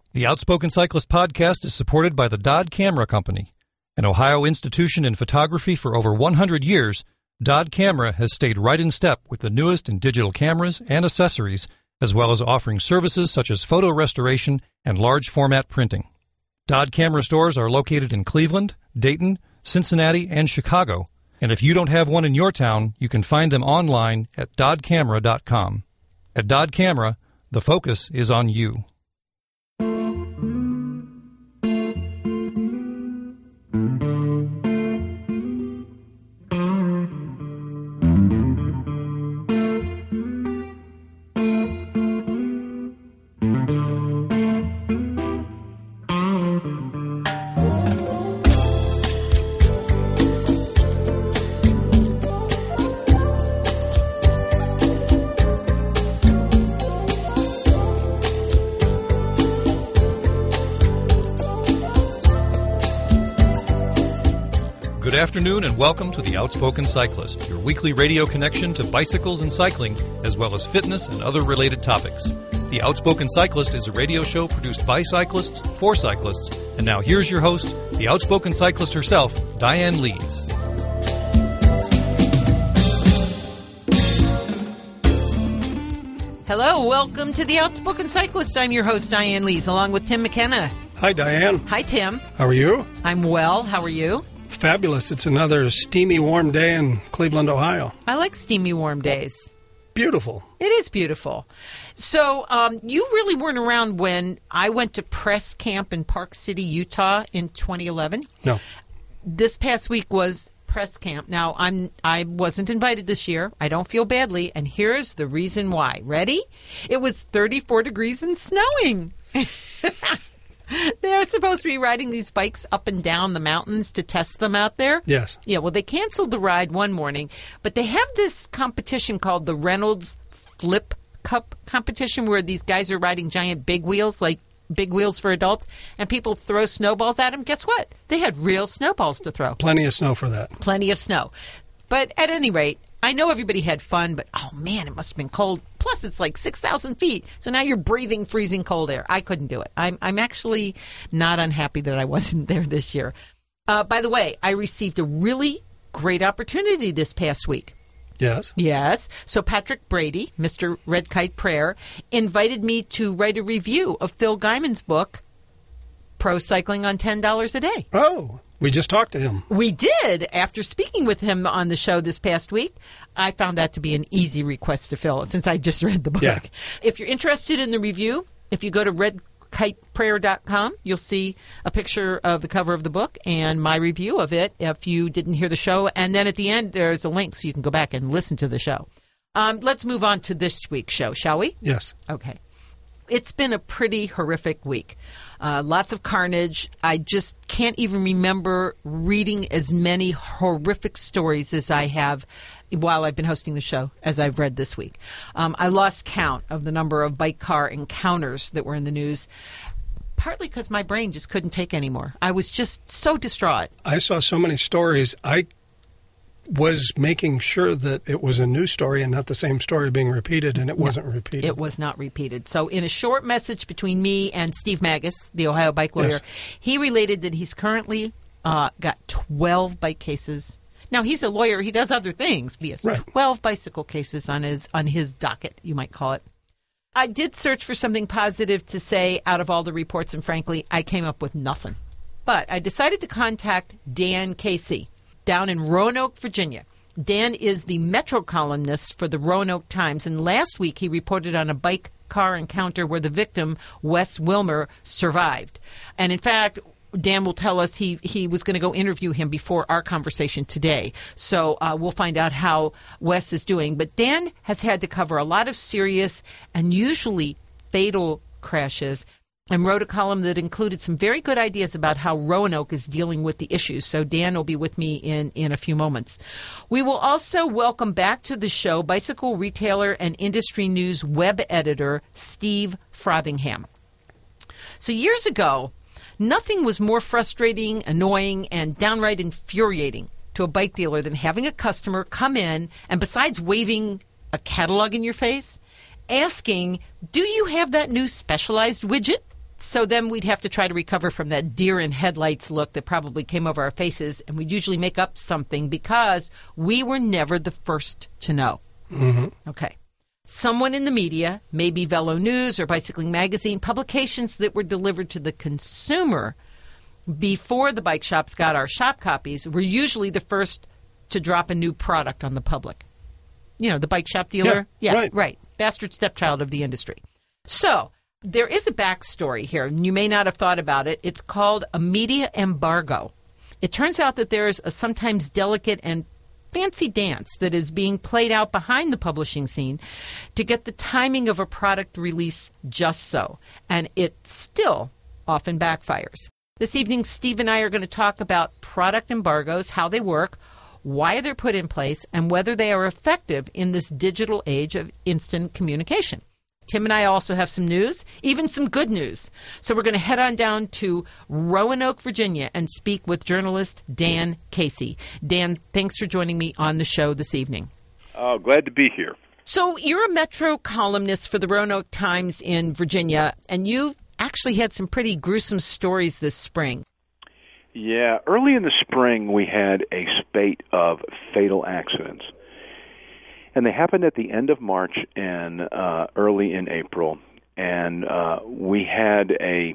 The Outspoken Cyclist podcast is supported by the Dodd Camera Company. An Ohio institution in photography for over 100 years, Dodd Camera has stayed right in step with the newest in digital cameras and accessories, as well as offering services such as photo restoration and large format printing. Dodd Camera stores are located in Cleveland, Dayton, Cincinnati, and Chicago. And if you don't have one in your town, you can find them online at doddcamera.com. At Dodd Camera, the focus is on you. Good afternoon and welcome to The Outspoken Cyclist, your weekly radio connection to bicycles and cycling, as well as fitness and other related topics. The Outspoken Cyclist is a radio show produced by cyclists for cyclists. And now here's your host, the outspoken cyclist herself, Diane Lees. Hello, welcome to The Outspoken Cyclist. I'm your host, Diane Lees, along with Tim McKenna. Hi, Diane. Hi, Tim. How are you? I'm well. How are you? Fabulous. It's another steamy, warm day in Cleveland, Ohio. I like steamy, warm days. Beautiful. It is beautiful. So you really weren't around when I went to press camp in Park City, Utah in 2011. No. This past week was press camp. Now, I wasn't invited this year. I don't feel badly, and here's the reason why. Ready? It was 34 degrees and snowing. They're supposed to be riding these bikes up and down the mountains to test them out there. Yes. Yeah, well, they canceled the ride one morning, but they have this competition called the Reynolds Flip Cup competition where these guys are riding giant big wheels, like big wheels for adults, and people throw snowballs at them. Guess what? They had real snowballs to throw. Plenty of snow for that. Plenty of snow. But at any rate, I know everybody had fun, but oh man, it must have been cold. Plus, it's like 6,000 feet. So now you're breathing freezing cold air. I couldn't do it. I'm actually not unhappy that I wasn't there this year. By the way, I received a really great opportunity this past week. Yes. Yes. So Patrick Brady, Mr. Red Kite Prayer, invited me to write a review of Phil Guyman's book, Pro Cycling on $10 a Day. Oh, we just talked to him. We did. After speaking with him on the show this past week, I found that to be an easy request to fill since I just read the book. Yeah. If you're interested in the review, if you go to redkiteprayer.com, you'll see a picture of the cover of the book and my review of it if you didn't hear the show. And then at the end, there's a link so you can go back and listen to the show. Let's move on to this week's show, shall we? Yes. Okay. It's been a pretty horrific week. Lots of carnage. I just can't even remember reading as many horrific stories as I have while I've been hosting the show as I've read this week. I lost count of the number of bike car encounters that were in the news, partly because my brain just couldn't take anymore. I was just so distraught. I saw so many stories. I was making sure that it was a new story and not the same story being repeated, and it wasn't repeated. It was not repeated. So in a short message between me and Steve Magus, the Ohio bike lawyer, Yes. he related that he's currently got 12 bike cases. Now, he's a lawyer. He does other things. He has Right. 12 bicycle cases on his docket, you might call it. I did search for something positive to say out of all the reports, and frankly, I came up with nothing. But I decided to contact Dan Casey down in Roanoke, Virginia. Dan is the Metro columnist for the Roanoke Times, and last week he reported on a bike car encounter where the victim, Wes Wilmer, survived. And in fact, Dan will tell us he was going to go interview him before our conversation today. So we'll find out how Wes is doing. But Dan has had to cover a lot of serious and usually fatal crashes and wrote a column that included some very good ideas about how Roanoke is dealing with the issues. So Dan will be with me in a few moments. We will also welcome back to the show bicycle retailer and industry news web editor Steve Frothingham. So years ago, nothing was more frustrating, annoying, and downright infuriating to a bike dealer than having a customer come in and, besides waving a catalog in your face, asking, "Do you have that new Specialized widget?" So then we'd have to try to recover from that deer in headlights look that probably came over our faces, and we'd usually make up something because we were never the first to know. Mm-hmm. Okay. Someone in the media, maybe Velo News or Bicycling Magazine, publications that were delivered to the consumer before the bike shops got our shop copies, were usually the first to drop a new product on the public. You know, the bike shop dealer? Yeah, right. Bastard stepchild of the industry. So there is a backstory here, and you may not have thought about it. It's called a media embargo. It turns out that there is a sometimes delicate and fancy dance that is being played out behind the publishing scene to get the timing of a product release just so. And it still often backfires. This evening, Steve and I are going to talk about product embargoes, how they work, why they're put in place, and whether they are effective in this digital age of instant communication. Tim and I also have some news, even some good news. So we're going to head on down to Roanoke, Virginia, and speak with journalist Dan Casey. Dan, thanks for joining me on the show this evening. Glad to be here. So you're a Metro columnist for the Roanoke Times in Virginia, and you've actually had some pretty gruesome stories this spring. Yeah, early in the spring we had a spate of fatal accidents. And they happened at the end of March and early in April. And we had a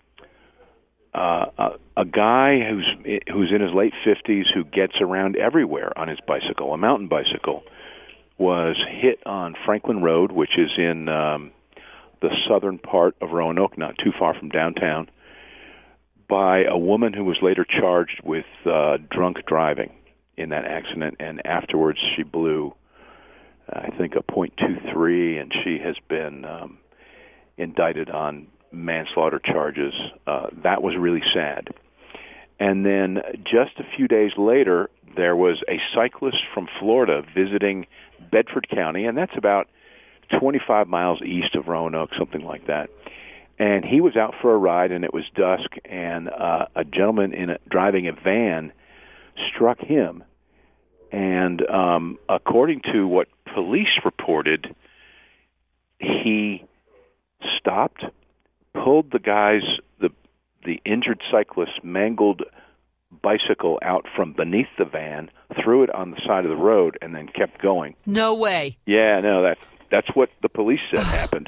guy who's in his late 50s who gets around everywhere on his bicycle, a mountain bicycle, was hit on Franklin Road, which is in the southern part of Roanoke, not too far from downtown, by a woman who was later charged with drunk driving in that accident. And afterwards she blew, I think, a .23, and she has been indicted on manslaughter charges. That was really sad. And then just a few days later, there was a cyclist from Florida visiting Bedford County, and that's about 25 miles east of Roanoke, something like that. And he was out for a ride, and it was dusk, and a gentleman driving a van struck him. And according to what police reported, he stopped, pulled the injured cyclist's mangled bicycle out from beneath the van, threw it on the side of the road, and then kept going. No way. Yeah, no, that's what the police said happened.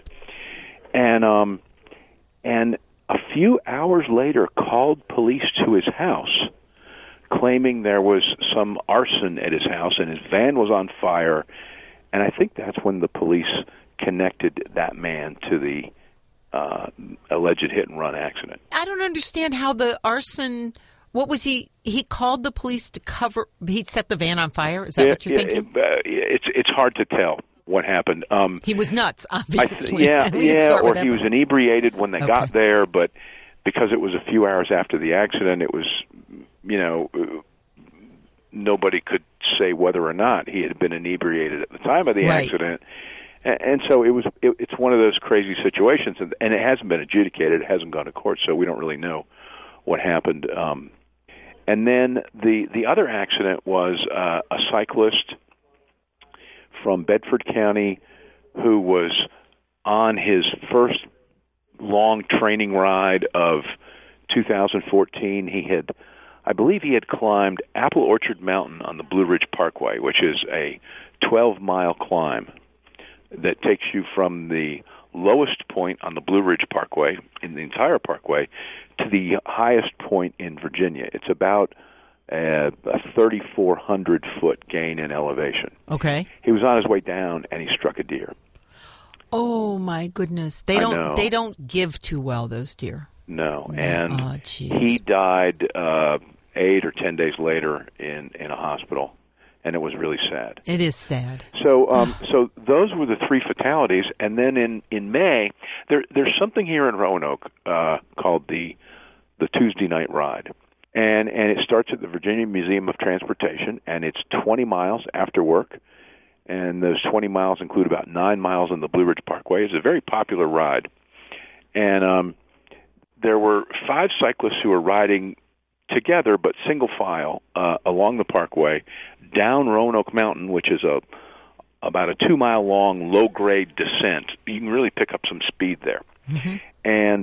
And a few hours later called police to his house, claiming there was some arson at his house and his van was on fire. And I think that's when the police connected that man to the alleged hit-and-run accident. I don't understand how the arson... What was he? He called the police to cover... He set the van on fire? Is that what you're thinking? It's hard to tell what happened. He was nuts, obviously. Or he was inebriated when they got there, but because it was a few hours after the accident, it was, nobody could say whether or not he had been inebriated at the time of the accident. And so it's one of those crazy situations, and it hasn't been adjudicated. It hasn't gone to court, so we don't really know what happened. And then the other accident was a cyclist from Bedford County who was on his first long training ride of 2014. I believe he had climbed Apple Orchard Mountain on the Blue Ridge Parkway, which is a 12-mile climb that takes you from the lowest point on the Blue Ridge Parkway, in the entire parkway, to the highest point in Virginia. It's about a 3,400-foot gain in elevation. Okay. He was on his way down, and he struck a deer. Oh, my goodness. They don't give too well, those deer. No, and he died 8 or 10 days later in a hospital, and it was really sad. It is sad. So so those were the three fatalities, and then in May, there's something here in Roanoke called the Tuesday Night Ride. And it starts at the Virginia Museum of Transportation, and it's 20 miles after work. And those 20 miles include about 9 miles on the Blue Ridge Parkway. It's a very popular ride. And there were 5 cyclists who were riding together, but single file, along the parkway, down Roanoke Mountain, which is about a 2-mile long, low-grade descent. You can really pick up some speed there. Mm-hmm. And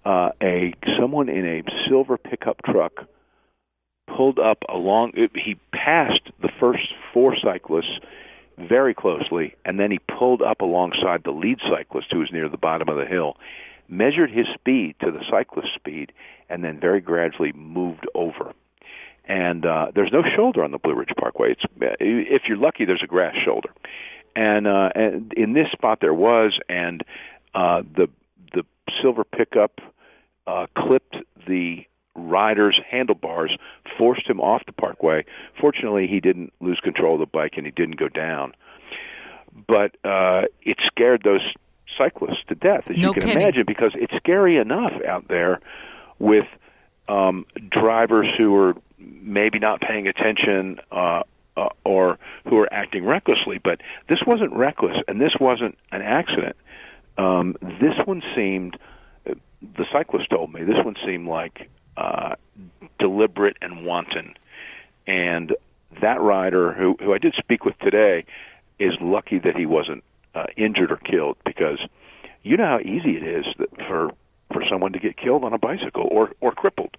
someone in a silver pickup truck pulled up along. He passed the first four cyclists very closely, and then he pulled up alongside the lead cyclist who was near the bottom of the hill, measured his speed to the cyclist's speed, and then very gradually moved over. And there's no shoulder on the Blue Ridge Parkway. If you're lucky, there's a grass shoulder. And in this spot there was, and the silver pickup clipped the rider's handlebars, forced him off the parkway. Fortunately, he didn't lose control of the bike and he didn't go down. But it scared those cyclists to death, as you can imagine, because it's scary enough out there with drivers who are maybe not paying attention or who are acting recklessly. But this wasn't reckless, and this wasn't an accident. This one seemed, the cyclist told me, this one seemed like deliberate and wanton. And that rider, who I did speak with today, is lucky that he wasn't injured or killed, because you know how easy it is for someone to get killed on a bicycle or crippled.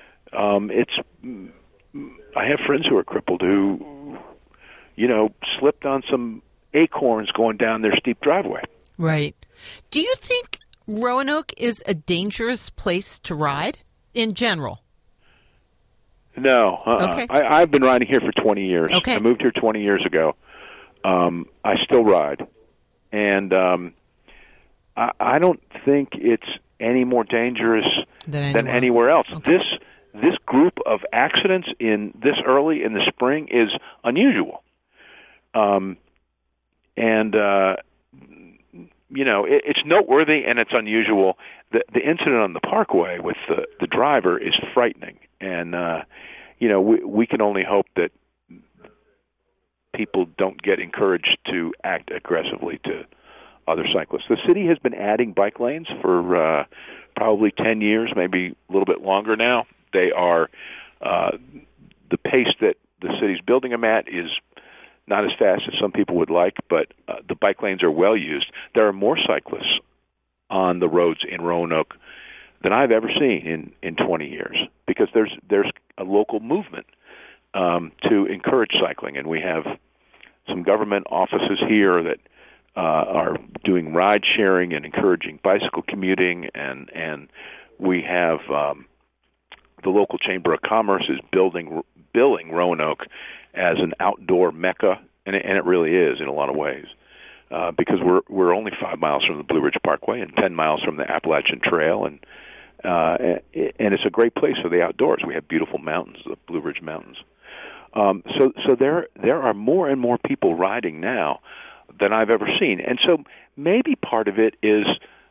I have friends who are crippled who, slipped on some acorns going down their steep driveway. Right. Do you think Roanoke is a dangerous place to ride in general? No. Okay. I've been riding here for 20 years. Okay. I moved here 20 years ago. I still ride. And I don't think it's any more dangerous than anywhere else. Okay. This group of accidents in this early in the spring is unusual. It's noteworthy and it's unusual. The incident on the Parkway with the driver is frightening. And, we can only hope that people don't get encouraged to act aggressively to other cyclists. The city has been adding bike lanes for probably 10 years, maybe a little bit longer now. They are the pace that the city's building them at is not as fast as some people would like, but the bike lanes are well used. There are more cyclists on the roads in Roanoke than I've ever seen in 20 years, because there's a local movement to encourage cycling, and we have some government offices here that are doing ride sharing and encouraging bicycle commuting, and we have the local Chamber of Commerce is billing Roanoke as an outdoor mecca, and it really is in a lot of ways, because we're only 5 miles from the Blue Ridge Parkway and 10 miles from the Appalachian Trail, and it's a great place for the outdoors. We have beautiful mountains, the Blue Ridge Mountains. So there are more and more people riding now than I've ever seen, and so maybe part of it is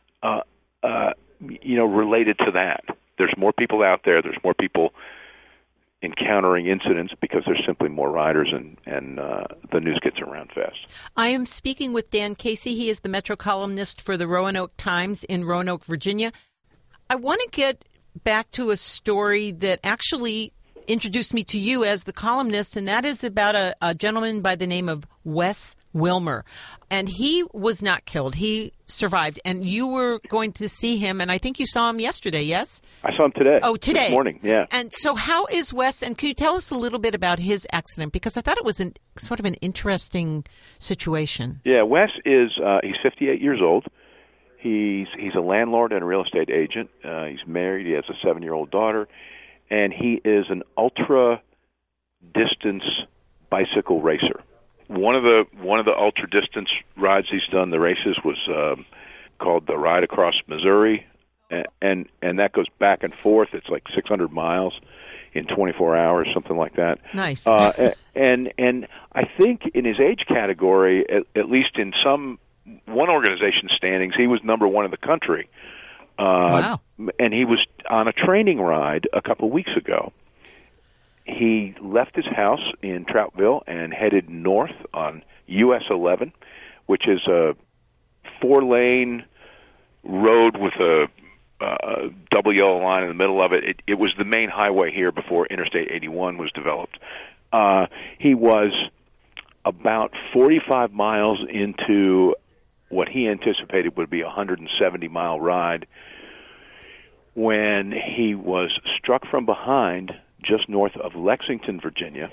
related to that. There's more people out there. There's more people encountering incidents because there's simply more riders, and the news gets around fast. I am speaking with Dan Casey. He is the Metro columnist for the Roanoke Times in Roanoke, Virginia. I want to get back to a story that actually introduced me to you as the columnist, and that is about a gentleman by the name of Wes Wilmer. And he was not killed. He survived. And you were going to see him, and I think you saw him yesterday, yes? I saw him today. Oh, today. This morning, yeah. And so how is Wes, and can you tell us a little bit about his accident? Because I thought it was sort of an interesting situation. Yeah, Wes is he's 58 years old. He's a landlord and a real estate agent. He's married. He has a 7-year-old daughter. And he is an ultra-distance bicycle racer. One of the ultra-distance rides he's done, the races, was called the Ride Across Missouri, and that goes back and forth. It's like 600 miles in 24 hours, something like that. Nice. And I think in his age category, at least in one organization's standings, he was number one in the country. Wow. And he was on a training ride a couple of weeks ago. He left his house in Troutville and headed north on US 11, which is a 4-lane road with a double yellow line in the middle of it. It was the main highway here before Interstate 81 was developed. He was about 45 miles into what he anticipated would be a 170-mile ride when he was struck from behind just north of Lexington, Virginia,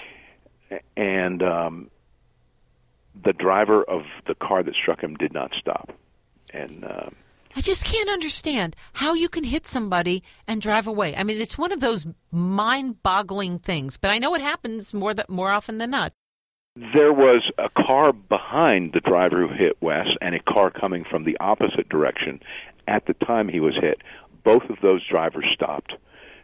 and the driver of the car that struck him did not stop. And I just can't understand how you can hit somebody and drive away. I mean, it's one of those mind-boggling things, but I know it happens more often than not. There was a car behind the driver who hit Wes and a car coming from the opposite direction at the time he was hit. Both of those drivers stopped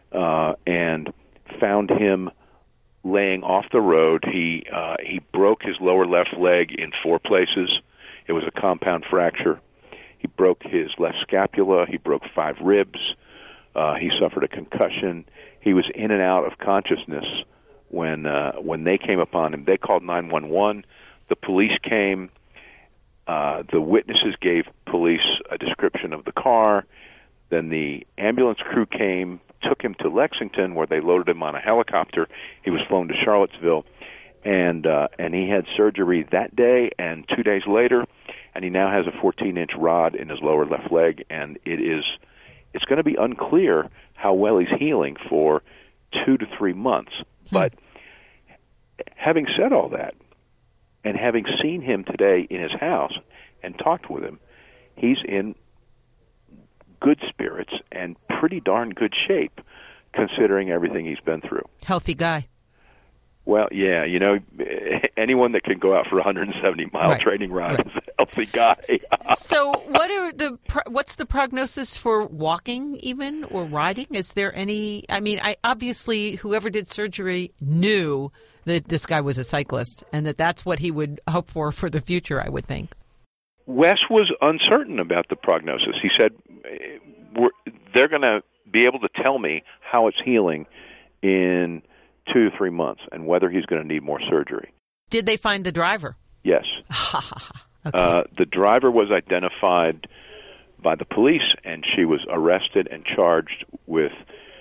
and found him laying off the road. He broke his lower left leg in 4 places. It was a compound fracture. He broke his left scapula. He broke 5 ribs. He suffered a concussion. He was in and out of consciousness when they came upon him. They called 911. The police came. The witnesses gave police a description of the car. Then the ambulance crew came, took him to Lexington, where they loaded him on a helicopter. He was flown to Charlottesville, and he had surgery that day and 2 days later, and he now has a 14-inch rod in his lower left leg, and it's going to be unclear how well he's healing for 2 to 3 months. But having said all that, and having seen him today in his house and talked with him, he's in good spirits and pretty darn good shape, considering everything he's been through. Healthy guy. Well, yeah, anyone that can go out for a 170-mile training ride is a healthy guy. So what's the prognosis for walking even or riding? Is there any, obviously whoever did surgery knew that this guy was a cyclist and that's what he would hope for the future, I would think. Wes was uncertain about the prognosis. He said, they're going to be able to tell me how it's healing in 2 to 3 months and whether he's going to need more surgery. Did they find the driver? Yes. Okay. The driver was identified by the police, and she was arrested and charged with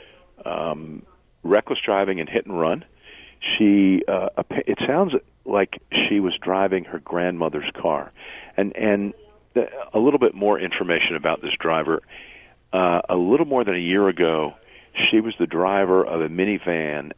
reckless driving and hit and run. It sounds like she was driving her grandmother's car. And a little bit more information about this driver. A little more than a year ago, she was the driver of a minivan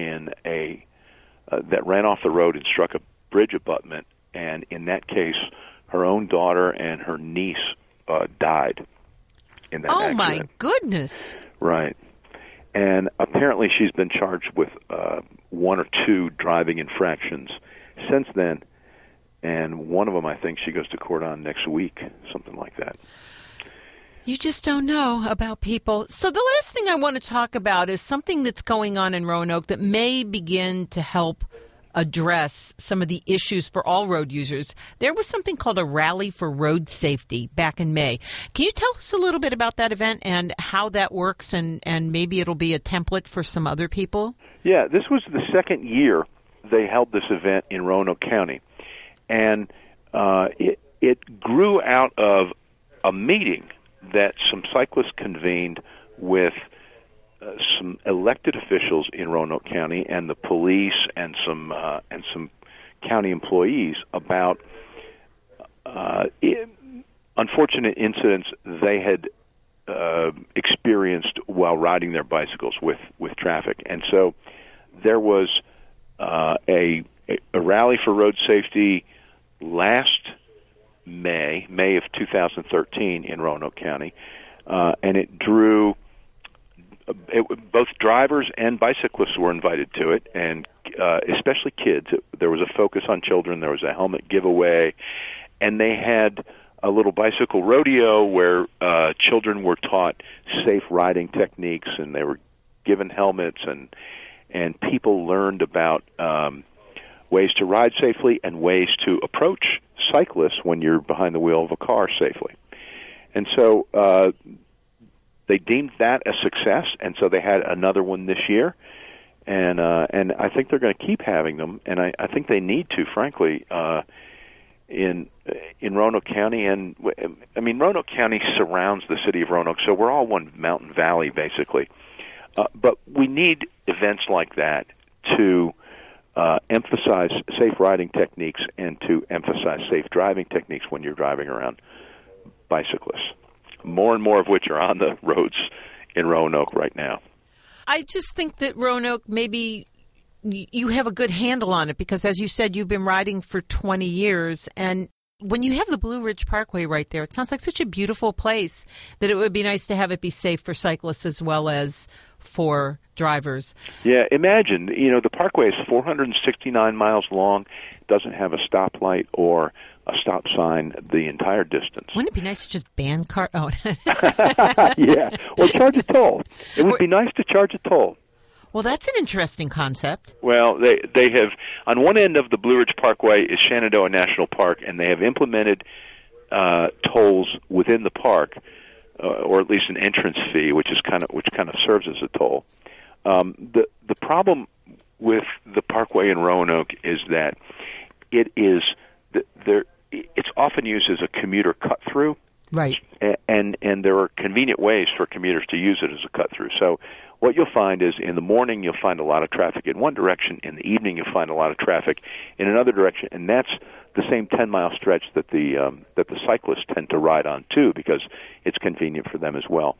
that ran off the road and struck a bridge abutment. And in that case, her own daughter and her niece died in that accident. Oh, my goodness. Right. And apparently she's been charged with 1 or 2 driving infractions since then. And one of them, I think, she goes to court on next week, something like that. You just don't know about people. So the last thing I want to talk about is something that's going on in Roanoke that may begin to help address some of the issues for all road users. There was something called a Rally for Road Safety back in May. Can you tell us a little bit about that event and how that works, and maybe it'll be a template for some other people? Yeah, this was the second year they held this event in Roanoke County. And it grew out of a meeting that some cyclists convened with some elected officials in Roanoke County and the police and some county employees about unfortunate incidents they had experienced while riding their bicycles with traffic. And so there was a rally for road safety last May of 2013 in Roanoke County, and it drew both drivers and bicyclists were invited to it, and especially kids. There was a focus on children. There was a helmet giveaway, and they had a little bicycle rodeo where children were taught safe riding techniques, and they were given helmets, and people learned about ways to ride safely and ways to approach cyclists when you're behind the wheel of a car safely. And so they deemed that a success, and so they had another one this year. And I think they're going to keep having them, and I think they need to, frankly, in Roanoke County. And I mean, Roanoke County surrounds the city of Roanoke, so we're all one mountain valley, basically. But we need events like that to emphasize safe riding techniques and to emphasize safe driving techniques when you're driving around bicyclists, more and more of which are on the roads in Roanoke right now. I just think that Roanoke, maybe you have a good handle on it because, as you said, you've been riding for 20 years. And when you have the Blue Ridge Parkway right there, it sounds like such a beautiful place that it would be nice to have it be safe for cyclists as well as for drivers. Yeah, imagine, the parkway is 469 miles long, doesn't have a stoplight or a stop sign the entire distance. Wouldn't it be nice to just ban car? Oh. Yeah, or charge a toll. It would be nice to charge a toll. Well, that's an interesting concept. Well, they have, on one end of the Blue Ridge Parkway is Shenandoah National Park, and they have implemented tolls within the park, or at least an entrance fee, which kind of serves as a toll. The problem with the parkway in Roanoke is that it's often used as a commuter cut through, right? And there are convenient ways for commuters to use it as a cut through. So what you'll find is in the morning you'll find a lot of traffic in one direction, in the evening you'll find a lot of traffic in another direction, and that's the same 10-mile stretch that the cyclists tend to ride on too, because it's convenient for them as well.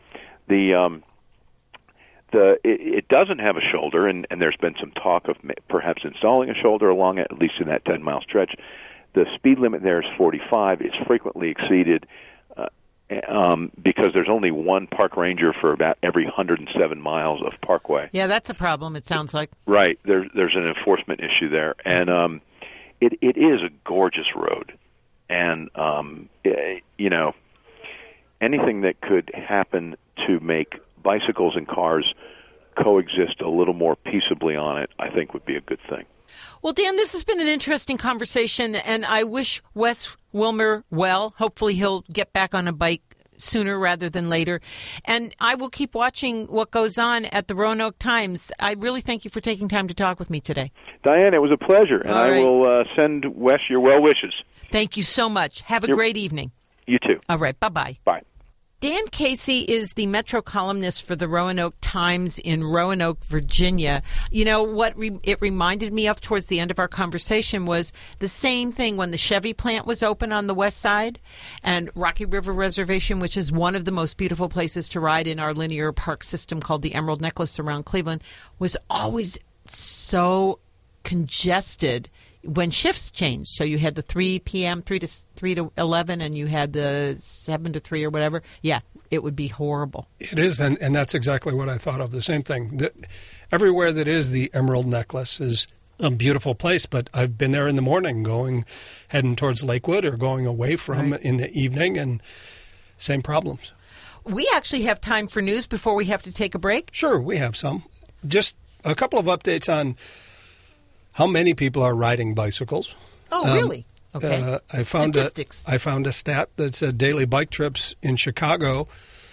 It doesn't have a shoulder, and there's been some talk of perhaps installing a shoulder along it, at least in that 10-mile stretch. The speed limit there is 45. It's frequently exceeded because there's only one park ranger for about every 107 miles of parkway. Yeah, that's a problem, it sounds like. Right. There's an enforcement issue there. And it is a gorgeous road. And, anything that could happen to make bicycles and cars coexist a little more peaceably on it, I think would be a good thing. Well, Dan, this has been an interesting conversation, and I wish Wes Wilmer well. Hopefully he'll get back on a bike sooner rather than later. And I will keep watching what goes on at the Roanoke Times. I really thank you for taking time to talk with me today. Diane, it was a pleasure, and I will send Wes your well wishes. Thank you so much. Have a great evening. You too. All right. Bye-bye. Bye. Dan Casey is the Metro columnist for the Roanoke Times in Roanoke, Virginia. You know, what it reminded me of towards the end of our conversation was the same thing when the Chevy plant was open on the west side, and Rocky River Reservation, which is one of the most beautiful places to ride in our linear park system called the Emerald Necklace around Cleveland, was always so congested when shifts changed. So you had the 3 p.m., 3 to 11, and you had the 7 to 3 or whatever. Yeah, it would be horrible. It is, and that's exactly what I thought of, the same thing. That everywhere that is the Emerald Necklace is a beautiful place, but I've been there in the morning heading towards Lakewood or going away from in the evening, and same problems. We actually have time for news before we have to take a break. Sure, we have some. Just a couple of updates on how many people are riding bicycles. Oh, really? Okay. I Statistics. I found a stat that said daily bike trips in Chicago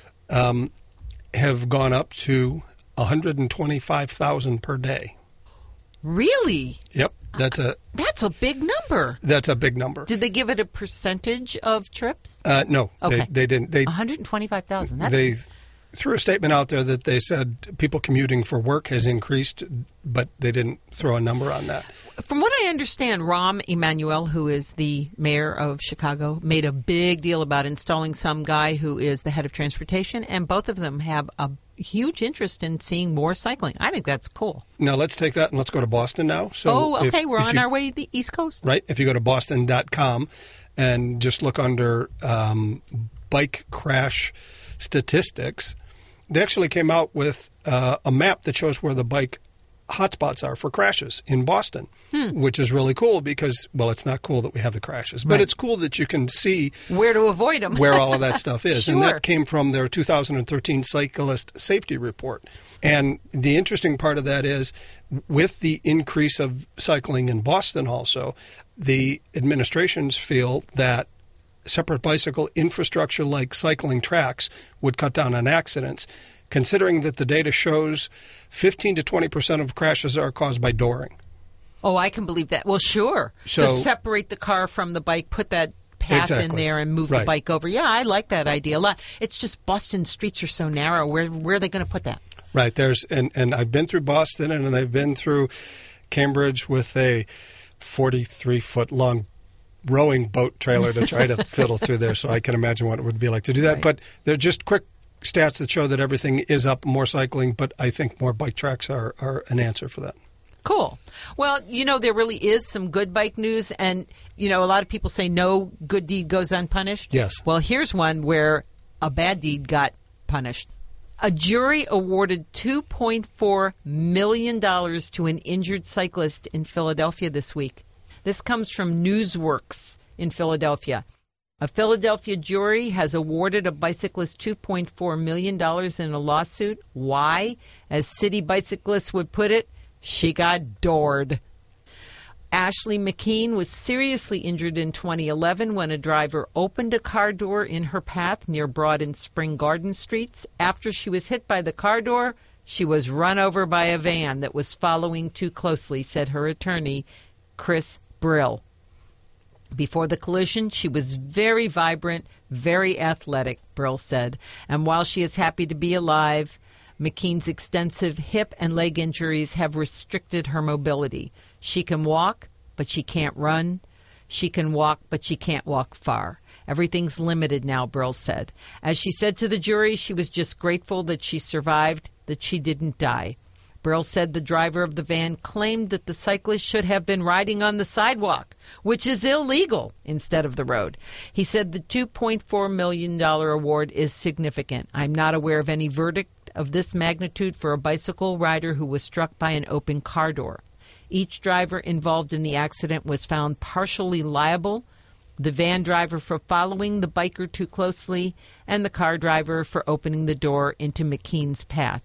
have gone up to 125,000 per day. Really? Yep. That's a big number. That's a big number. Did they give it a percentage of trips? No. Okay. They didn't. 125,000. They threw a statement out there that they said people commuting for work has increased, but they didn't throw a number on that. From what I understand, Rahm Emanuel, who is the mayor of Chicago, made a big deal about installing some guy who is the head of transportation, and both of them have a huge interest in seeing more cycling. I think that's cool. Now, let's take that and let's go to Boston now. So we're on our way to the East Coast. Right. If you go to boston.com and just look under bike crash statistics, they actually came out with a map that shows where the bike hotspots are for crashes in Boston, which is really cool because, well, it's not cool that we have the crashes, but it's cool that you can see where to avoid them, where all of that stuff is. Sure. And that came from their 2013 cyclist safety report. And the interesting part of that is with the increase of cycling in Boston also, the administrations feel that separate bicycle infrastructure like cycling tracks would cut down on accidents, considering that the data shows 15 to 20% of crashes are caused by dooring. Oh, I can believe that. Well, sure. So separate the car from the bike, put that path in there and move the bike over. Yeah, I like that idea a lot. It's just Boston streets are so narrow. Where are they going to put that? Right. And I've been through Boston and I've been through Cambridge with a 43-foot long rowing boat trailer to try to fiddle through there, so I can imagine what it would be like to do that. Right. But they're just quick stats that show that everything is up, more cycling, but I think more bike tracks are an answer for that. Cool. Well, there really is some good bike news, and, a lot of people say no good deed goes unpunished. Yes. Well, here's one where a bad deed got punished. A jury awarded $2.4 million to an injured cyclist in Philadelphia this week. This comes from Newsworks in Philadelphia. A Philadelphia jury has awarded a bicyclist $2.4 million in a lawsuit. Why? As city bicyclists would put it, she got doored. Ashley McKean was seriously injured in 2011 when a driver opened a car door in her path near Broad and Spring Garden Streets. After she was hit by the car door, she was run over by a van that was following too closely, said her attorney, Chris Brill. Before the collision, she was very vibrant, very athletic, Brill said. And while she is happy to be alive, McKean's extensive hip and leg injuries have restricted her mobility. She can walk, but she can't run. She can walk, but she can't walk far. Everything's limited now, Brill said. As she said to the jury, she was just grateful that she survived, that she didn't die. Brill said the driver of the van claimed that the cyclist should have been riding on the sidewalk, which is illegal, instead of the road. He said the $2.4 million award is significant. I'm not aware of any verdict of this magnitude for a bicycle rider who was struck by an open car door. Each driver involved in the accident was found partially liable, the van driver for following the biker too closely, and the car driver for opening the door into McKean's path.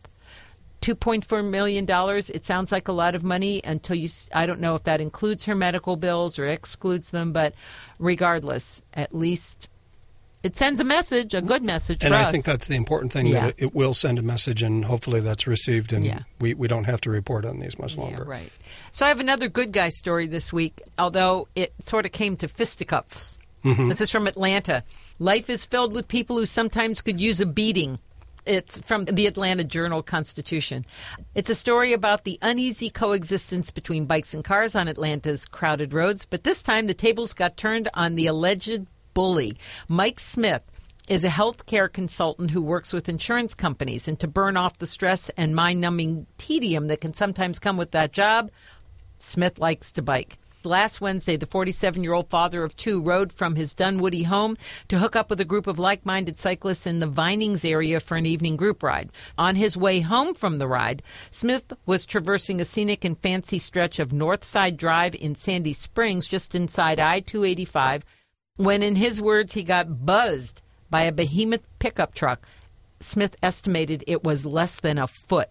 $2.4 million, it sounds like a lot of money until I don't know if that includes her medical bills or excludes them, but regardless, at least it sends a message, a good message for us. And I think that's the important thing, that it will send a message, and hopefully that's received, and we don't have to report on these much longer. Yeah, right. So I have another good guy story this week, although it sort of came to fisticuffs. Mm-hmm. This is from Atlanta. Life is filled with people who sometimes could use a beating. It's from the Atlanta Journal-Constitution. It's a story about the uneasy coexistence between bikes and cars on Atlanta's crowded roads, but this time the tables got turned on the alleged bully. Mike Smith is a healthcare consultant who works with insurance companies, and to burn off the stress and mind-numbing tedium that can sometimes come with that job, Smith likes to bike. Last Wednesday, the 47-year-old father of two rode from his Dunwoody home to hook up with a group of like-minded cyclists in the Vinings area for an evening group ride. On his way home from the ride, Smith was traversing a scenic and fancy stretch of Northside Drive in Sandy Springs, just inside I-285, when, in his words, he got buzzed by a behemoth pickup truck. Smith estimated it was less than a foot.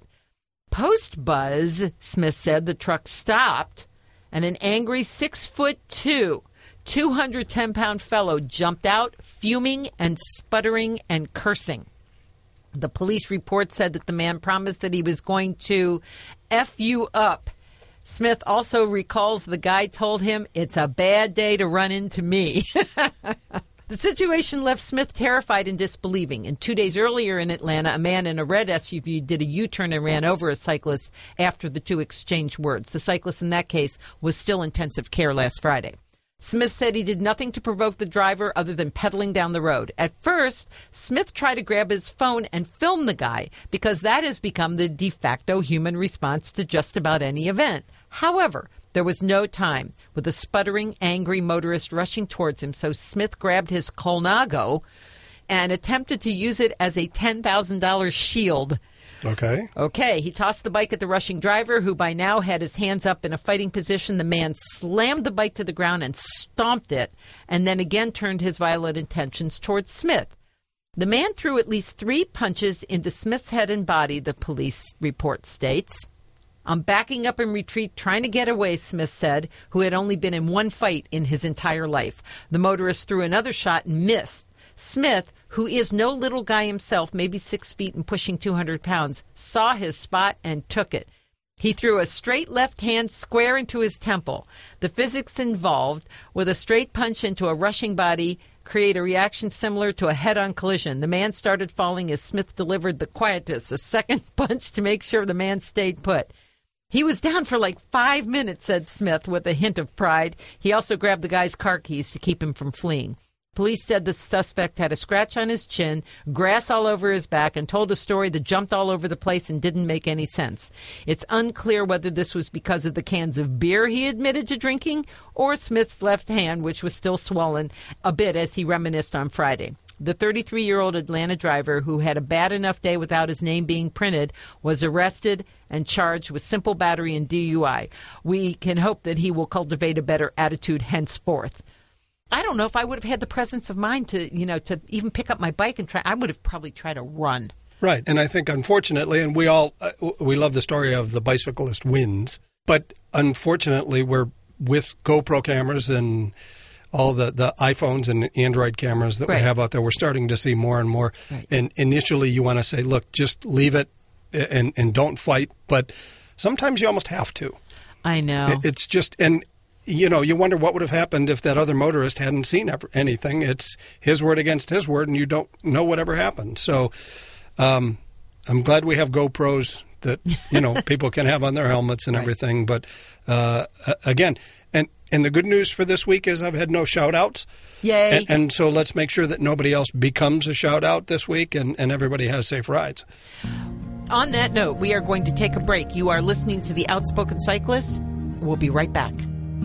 Post-buzz, Smith said, the truck stopped, and an angry 6'2", 210-pound fellow jumped out, fuming and sputtering and cursing. The police report said that the man promised that he was going to F you up. Smith also recalls the guy told him, "It's a bad day to run into me." The situation left Smith terrified and disbelieving. And 2 days earlier in Atlanta, a man in a red SUV did a U-turn and ran over a cyclist after the two exchanged words. The cyclist in that case was still in intensive care last Friday. Smith said he did nothing to provoke the driver other than pedaling down the road. At first, Smith tried to grab his phone and film the guy because that has become the de facto human response to just about any event. However, there was no time, with a sputtering, angry motorist rushing towards him, so Smith grabbed his Colnago and attempted to use it as a $10,000 shield. Okay, he tossed the bike at the rushing driver, who by now had his hands up in a fighting position. The man slammed the bike to the ground and stomped it, and then again turned his violent intentions towards Smith. The man threw at least 3 punches into Smith's head and body, the police report states. "I'm backing up in retreat, trying to get away," Smith said, who had only been in one fight in his entire life. The motorist threw another shot and missed. Smith, who is no little guy himself, maybe 6 feet and pushing 200 pounds, saw his spot and took it. He threw a straight left hand square into his temple. The physics involved with a straight punch into a rushing body create a reaction similar to a head-on collision. The man started falling as Smith delivered the quietus, a second punch to make sure the man stayed put. "He was down for like 5 minutes," said Smith with a hint of pride. He also grabbed the guy's car keys to keep him from fleeing. Police said the suspect had a scratch on his chin, grass all over his back, and told a story that jumped all over the place and didn't make any sense. It's unclear whether this was because of the cans of beer he admitted to drinking or Smith's left hand, which was still swollen a bit as he reminisced on Friday. The 33-year-old Atlanta driver, who had a bad enough day without his name being printed, was arrested and charged with simple battery and DUI. We can hope that he will cultivate a better attitude henceforth. I don't know if I would have had the presence of mind to even pick up my bike and try. I would have probably tried to run. Right. And I think, unfortunately, and we love the story of the bicyclist wins, but unfortunately, we're with GoPro cameras and all the iPhones and Android cameras that we have out there, we're starting to see more and more. Right. And initially, you want to say, look, just leave it and don't fight. But sometimes you almost have to. I know. It's just, and you wonder what would have happened if that other motorist hadn't seen anything. It's his word against his word, and you don't know whatever happened. So I'm glad we have GoPros that, people can have on their helmets and everything. But again, and the good news for this week is I've had no shout-outs. Yay. And so let's make sure that nobody else becomes a shout-out this week and everybody has safe rides. On that note, we are going to take a break. You are listening to The Outspoken Cyclist. We'll be right back.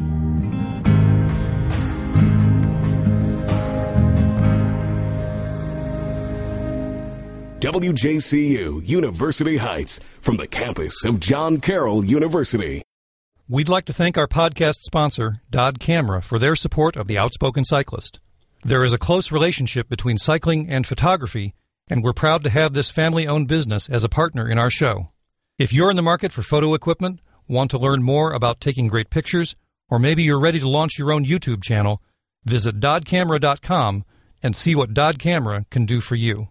WJCU University Heights, from the campus of John Carroll University. We'd like to thank our podcast sponsor, Dodd Camera, for their support of The Outspoken Cyclist. There is a close relationship between cycling and photography, and we're proud to have this family-owned business as a partner in our show. If you're in the market for photo equipment, want to learn more about taking great pictures, or maybe you're ready to launch your own YouTube channel, visit doddcamera.com and see what Dodd Camera can do for you.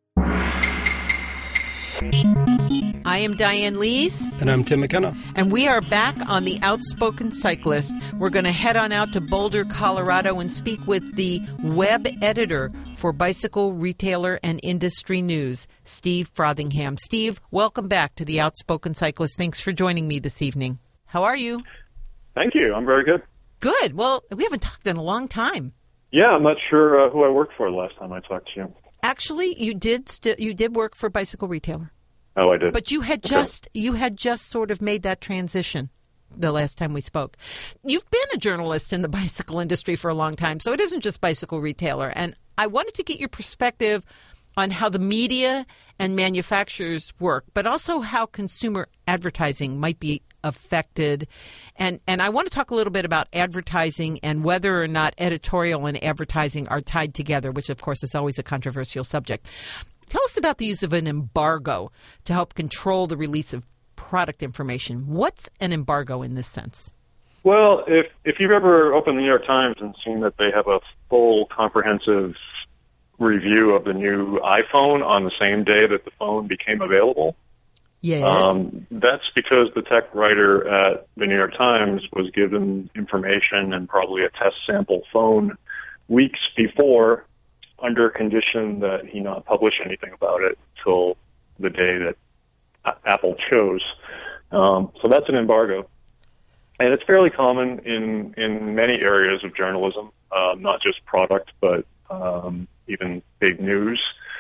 I am Diane Lees. And I'm Tim McKenna. And we are back on The Outspoken Cyclist. We're going to head on out to Boulder, Colorado, and speak with the web editor for Bicycle Retailer and Industry News, Steve Frothingham. Steve, welcome back to The Outspoken Cyclist. Thanks for joining me this evening. How are you? Thank you. I'm very good. Good. Well, we haven't talked in a long time. Yeah, I'm not sure who I worked for the last time I talked to you. Actually, you did work for Bicycle Retailer. Oh, I did. But you had just sort of made that transition the last time we spoke. You've been a journalist in the bicycle industry for a long time, so it isn't just Bicycle Retailer. And I wanted to get your perspective on how the media and manufacturers work, but also how consumer advertising might be affected. And I want to talk a little bit about advertising and whether or not editorial and advertising are tied together, which, of course, is always a controversial subject. Tell us about the use of an embargo to help control the release of product information. What's an embargo in this sense? Well, if you've ever opened the New York Times and seen that they have a full, comprehensive review of the new iPhone on the same day that the phone became available, yes, that's because the tech writer at the New York Times was given information and probably a test sample phone weeks before, under condition that he not publish anything about it till the day that Apple chose. So that's an embargo. And it's fairly common in many areas of journalism, not just product, but even big news.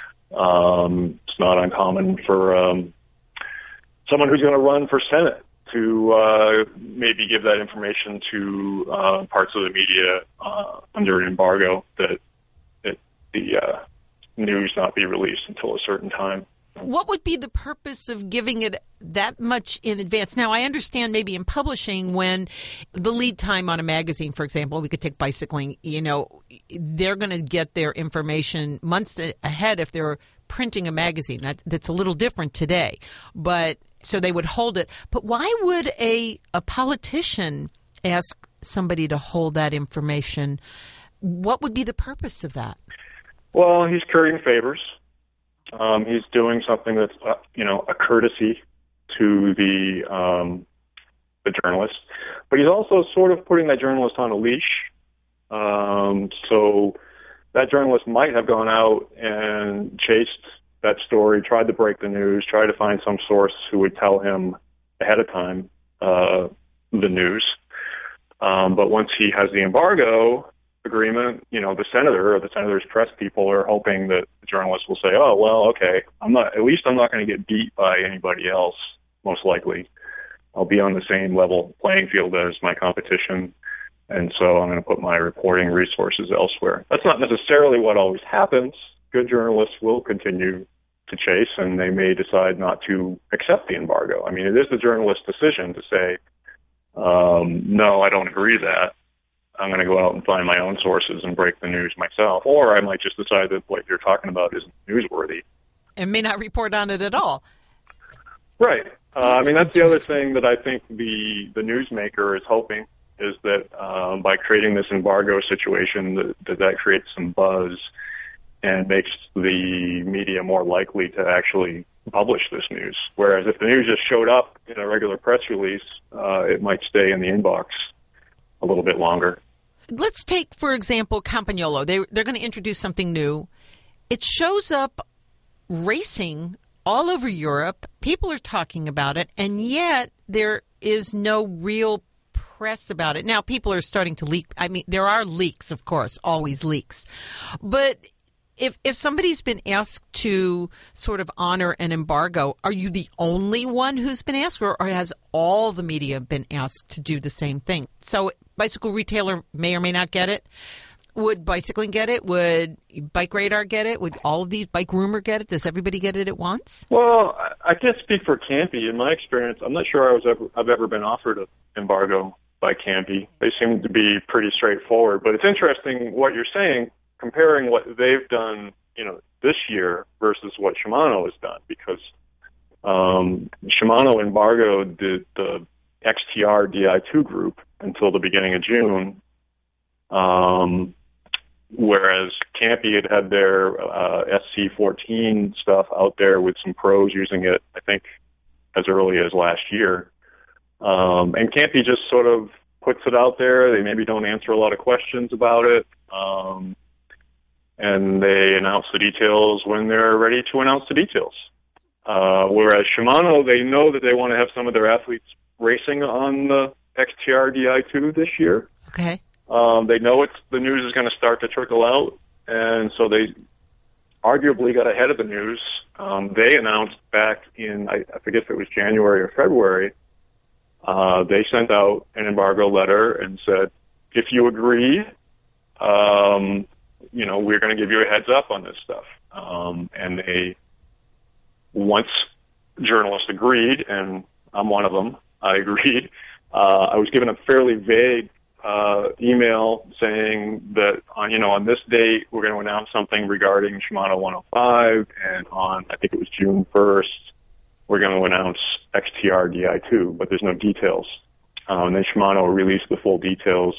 It's not uncommon for someone who's going to run for Senate to maybe give that information to parts of the media under an embargo that the news not be released until a certain time. What would be the purpose of giving it that much in advance? Now, I understand maybe in publishing when the lead time on a magazine, for example, we could take bicycling, they're going to get their information months ahead if they're printing a magazine. That's a little different today. But so they would hold it. But why would a politician ask somebody to hold that information? What would be the purpose of that? Well, he's currying favors. He's doing something that's, a courtesy to the journalist, but he's also sort of putting that journalist on a leash. So that journalist might have gone out and chased that story, tried to break the news, tried to find some source who would tell him ahead of time the news. But once he has the embargo, agreement, the senator or the senator's press people are hoping that the journalists will say, oh, well, okay, I'm not going to get beat by anybody else, most likely. I'll be on the same level playing field as my competition, and so I'm going to put my reporting resources elsewhere. That's not necessarily what always happens. Good journalists will continue to chase, and they may decide not to accept the embargo. I mean, it is the journalist's decision to say, no, I don't agree with that. I'm going to go out and find my own sources and break the news myself. Or I might just decide that what you're talking about isn't newsworthy. And may not report on it at all. Right. That's the other thing that I think the newsmaker is hoping is that by creating this embargo situation, that creates some buzz and makes the media more likely to actually publish this news. Whereas if the news just showed up in a regular press release, it might stay in the inbox a little bit longer. Let's take, for example, Campagnolo. They're going to introduce something new. It shows up racing all over Europe. People are talking about it, and yet there is no real press about it. Now, people are starting to leak. I mean, there are leaks, of course, always leaks. But if somebody's been asked to sort of honor an embargo, are you the only one who's been asked, or has all the media been asked to do the same thing? So bicycle retailer may or may not get it. Would Bicycling get it? Would Bike Radar get it? Would all of these, Bike Rumor get it? Does everybody get it at once? Well, I can't speak for Campy. In my experience, I'm not sure I've ever been offered an embargo by Campy. They seem to be pretty straightforward. But it's interesting what you're saying, comparing what they've done, this year versus what Shimano has done, because Shimano embargoed the XTR Di2 group until the beginning of June, whereas Campy had their SC14 stuff out there with some pros using it, I think, as early as last year. And Campy just sort of puts it out there. They maybe don't answer a lot of questions about it. And they announce the details when they're ready to announce the details. Whereas Shimano, they know that they want to have some of their athletes racing on the XTR Di2 this year. Okay. They know the news is going to start to trickle out, and so they arguably got ahead of the news. They announced back in, I forget if it was January or February, they sent out an embargo letter and said, if you agree, we're going to give you a heads up on this stuff. And once journalists agreed, and I'm one of them, I agreed, I was given a fairly vague email saying that on this date we're going to announce something regarding Shimano 105, and on, I think it was June 1st, we're going to announce XTR Di2, but there's no details. And then Shimano released the full details,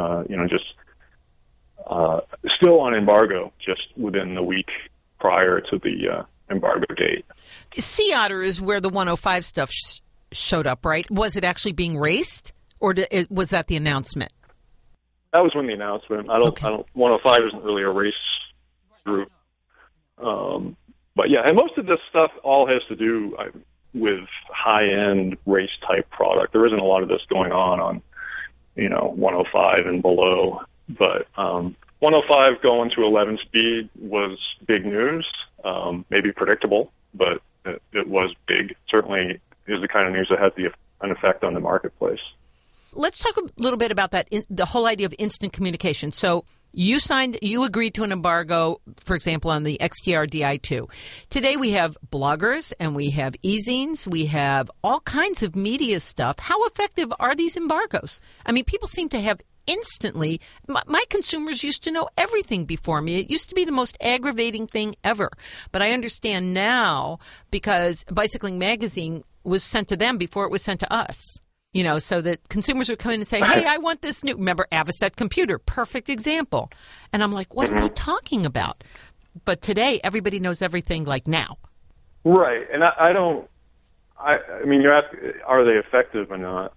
still on embargo, just within the week prior to the embargo date. Sea Otter is where the 105 stuff showed up, right? Was it actually being raced, or was that the announcement? That was when the announcement. 105 isn't really a race group. But yeah, and most of this stuff all has to do with high-end race-type product. There isn't a lot of this going on 105 and below. But 105 going to 11 speed was big news, maybe predictable, but it was big. Certainly is the kind of news that had an effect on the marketplace. Let's talk a little bit about that, the whole idea of instant communication. So you agreed to an embargo, for example, on the XTR Di2. Today we have bloggers and we have e-zines. We have all kinds of media stuff. How effective are these embargoes? I mean, people seem to have instantly. My consumers used to know everything before me. It used to be the most aggravating thing ever. But I understand now because Bicycling Magazine was sent to them before it was sent to us. So that consumers would come in and say, hey, I want this new. Remember Avocet computer, perfect example. And I'm like, what are they talking about? But today, everybody knows everything like now. Right. And I mean, you're asking, are they effective or not?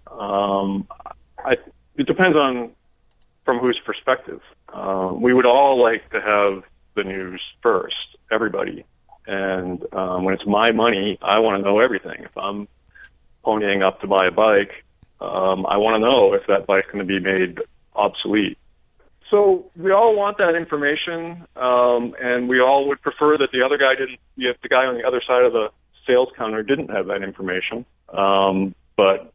It depends on from whose perspective. We would all like to have the news first, everybody. And when it's my money, I want to know everything. If I'm ponying up to buy a bike, I want to know if that bike's going to be made obsolete. So we all want that information, and we all would prefer that the other guy didn't. If the guy on the other side of the sales counter didn't have that information, but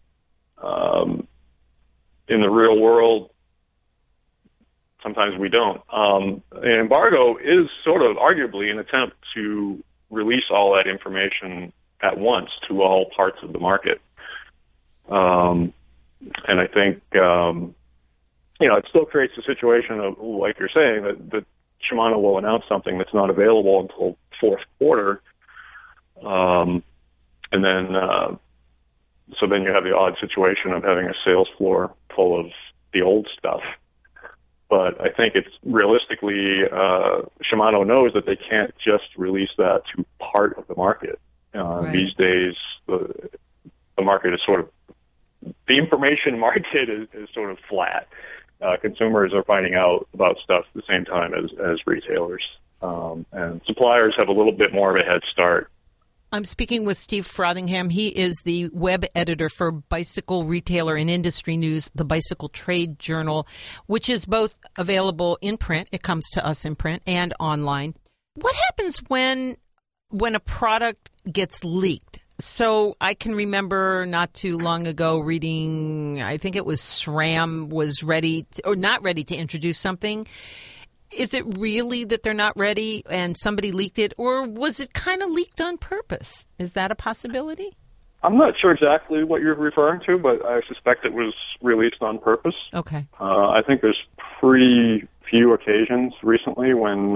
in the real world, sometimes we don't. An embargo is sort of arguably an attempt to release all that information at once to all parts of the market, and I think. It still creates a situation of, like you're saying, that Shimano will announce something that's not available until fourth quarter, and then so then you have the odd situation of having a sales floor full of the old stuff. But I think it's realistically, Shimano knows that they can't just release that to part of the market. Right. These days, the market is sort of, the information market is sort of flat. Consumers are finding out about stuff at the same time as retailers. And suppliers have a little bit more of a head start. I'm speaking with Steve Frothingham. He is the web editor for Bicycle Retailer and Industry News, the Bicycle Trade Journal, which is both available in print, it comes to us in print, and online. What happens when a product gets leaked? So I can remember not too long ago reading, I think it was SRAM was ready to, or not ready to introduce something. Is it really that they're not ready and somebody leaked it, or was it kind of leaked on purpose? Is that a possibility? I'm not sure exactly what you're referring to, but I suspect it was released on purpose. Okay. I think there's pretty few occasions recently when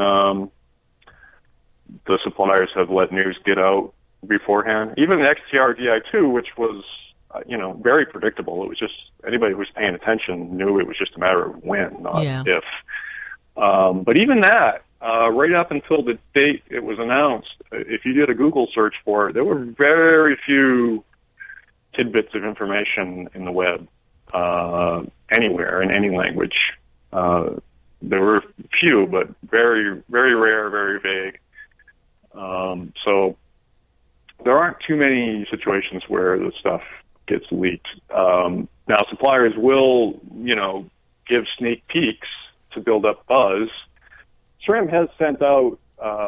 the suppliers have let news get out beforehand. Even the XTR Di2, which was, very predictable. It was just anybody who was paying attention knew it was just a matter of when, not if. But even that, right up until the date it was announced, if you did a Google search for it, there were very few tidbits of information in the web, anywhere, in any language. There were few, but very, very rare, very vague. So there aren't too many situations where the stuff gets leaked. Now, suppliers will, give sneak peeks to build up buzz. SRAM has sent out,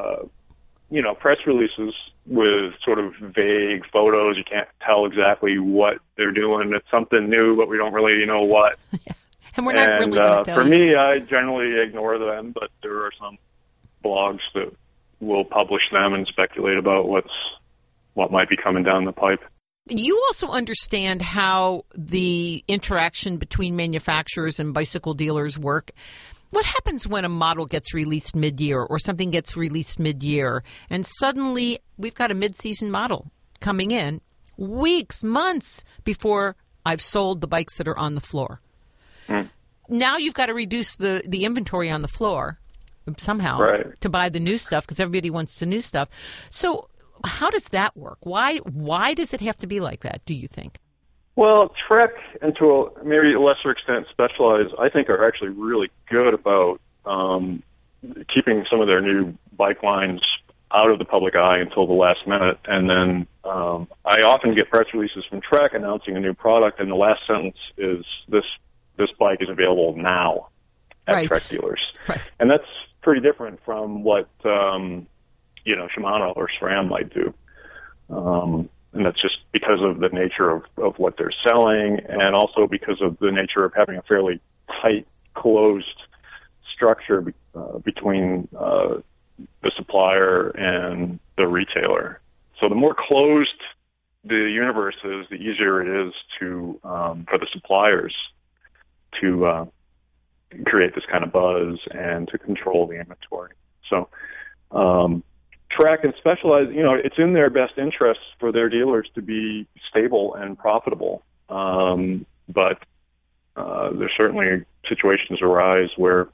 press releases with sort of vague photos. You can't tell exactly what they're doing. It's something new, but we don't really know what. And we're not really going to tell for you. me, I generally ignore them, but there are some blogs that will publish them and speculate about what might be coming down the pipe. You also understand how the interaction between manufacturers and bicycle dealers work. What happens when a model gets released mid-year or something gets released mid-year and suddenly we've got a mid-season model coming in weeks, months before I've sold the bikes that are on the floor? Now you've got to reduce the inventory on the floor somehow to buy the new stuff because everybody wants the new stuff. So how does that work? Why does it have to be like that, do you think? Well, Trek and to maybe a lesser extent Specialized, I think, are actually really good about keeping some of their new bike lines out of the public eye until the last minute. And then I often get press releases from Trek announcing a new product, and the last sentence is, this bike is available now at Trek dealers. Right. And that's pretty different from what, Shimano or SRAM might do. And that's just because of the nature of what they're selling, and also because of the nature of having a fairly tight, closed structure between the supplier and the retailer. So the more closed the universe is, the easier it is to for the suppliers to create this kind of buzz and to control the inventory. So Trek and Specialized, it's in their best interests for their dealers to be stable and profitable. But there's certainly situations arise where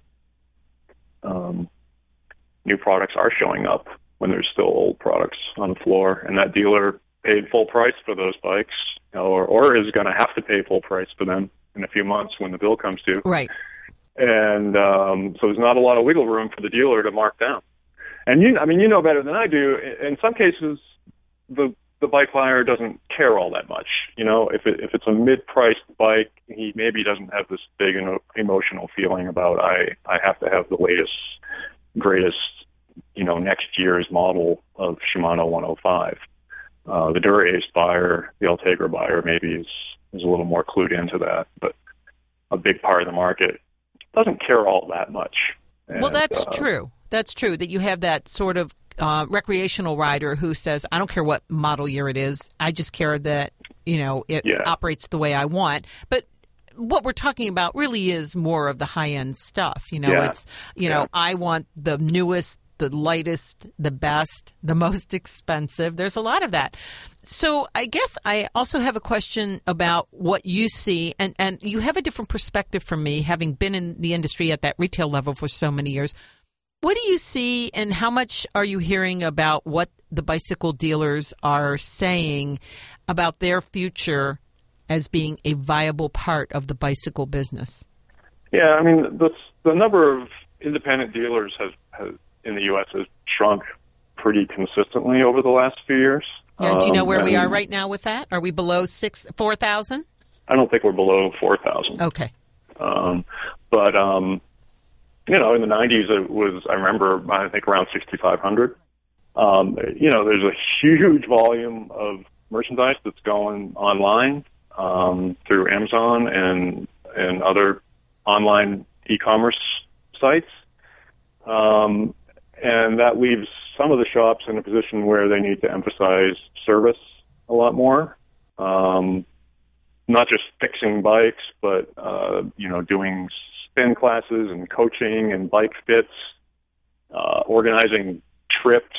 new products are showing up when there's still old products on the floor, and that dealer paid full price for those bikes, or is going to have to pay full price for them in a few months when the bill comes due. Right. And so there's not a lot of wiggle room for the dealer to mark down. And you know better than I do. In some cases, the the bike buyer doesn't care all that much. If it's a mid-priced bike, he maybe doesn't have this big emotional feeling about I have to have the latest, greatest, next year's model of Shimano 105. The Dura-Ace buyer, the Ultegra buyer, maybe is a little more clued into that, but a big part of the market doesn't care all that much. Well, that's true. That's true that you have that sort of recreational rider who says, I don't care what model year it is. I just care that, it operates the way I want. But what we're talking about really is more of the high-end stuff. It's, I want the newest, the lightest, the best, the most expensive. There's a lot of that. So I guess I also have a question about what you see, and you have a different perspective from me, having been in the industry at that retail level for so many years. What do you see, and how much are you hearing about what the bicycle dealers are saying about their future as being a viable part of the bicycle business? Yeah, the number of independent dealers in the U.S. has shrunk pretty consistently over the last few years. Yeah, do you know where we are right now with that? Are we below 4,000? I don't think we're below 4,000. Okay. But in the 90s, it was, I think around 6,500. There's a huge volume of merchandise that's going online through Amazon and other online e-commerce sites. And that leaves some of the shops in a position where they need to emphasize service a lot more. Not just fixing bikes, but, doing spin classes and coaching and bike fits, organizing trips,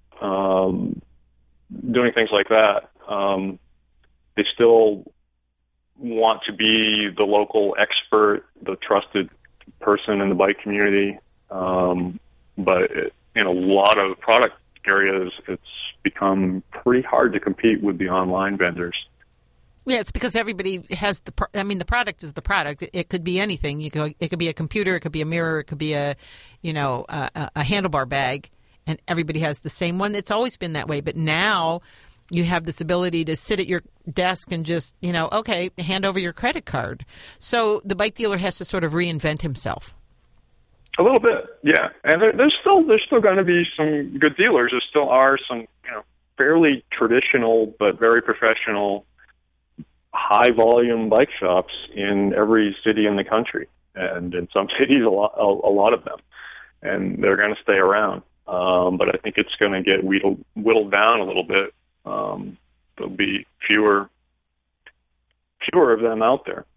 doing things like that. They still want to be the local expert, the trusted person in the bike community. But in a lot of product areas, it's become pretty hard to compete with the online vendors. Yeah, it's because everybody has the product is the product. It could be anything. It could be a computer, it could be a mirror, it could be a handlebar bag, and everybody has the same one. It's always been that way, but now you have this ability to sit at your desk and just, hand over your credit card. So the bike dealer has to sort of reinvent himself. A little bit, yeah. And there's still going to be some good dealers. There still are some, fairly traditional but very professional, high volume bike shops in every city in the country, and in some cities a lot of them, and they're going to stay around. But I think it's going to get whittled down a little bit. There'll be fewer of them out there.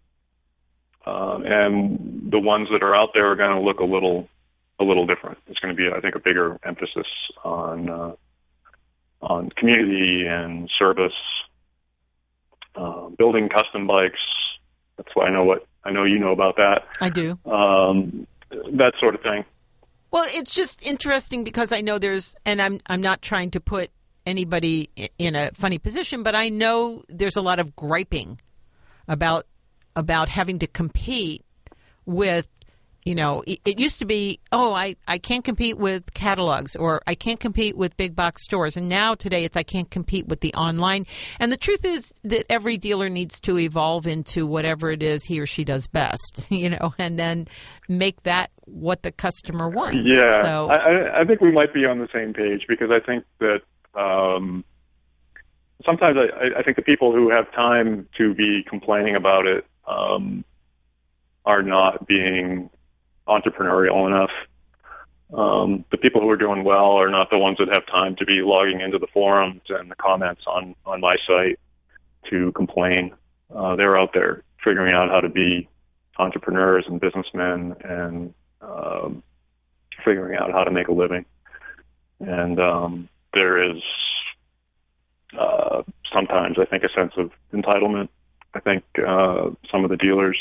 And the ones that are out there are going to look a little different. It's going to be, I think, a bigger emphasis on community and service, building custom bikes. That's why I know you know about that. I do. That sort of thing. Well, it's just interesting because I know and I'm not trying to put anybody in a funny position, but I know there's a lot of griping about having to compete with, it used to be, I can't compete with catalogs, or I can't compete with big box stores. And now today it's I can't compete with the online. And the truth is that every dealer needs to evolve into whatever it is he or she does best, and then make that what the customer wants. Yeah, so, I think we might be on the same page, because I think that sometimes I think the people who have time to be complaining about it are not being entrepreneurial enough. The people who are doing well are not the ones that have time to be logging into the forums and the comments on my site to complain. They're out there figuring out how to be entrepreneurs and businessmen and figuring out how to make a living. And there is sometimes, I think, a sense of entitlement. I think some of the dealers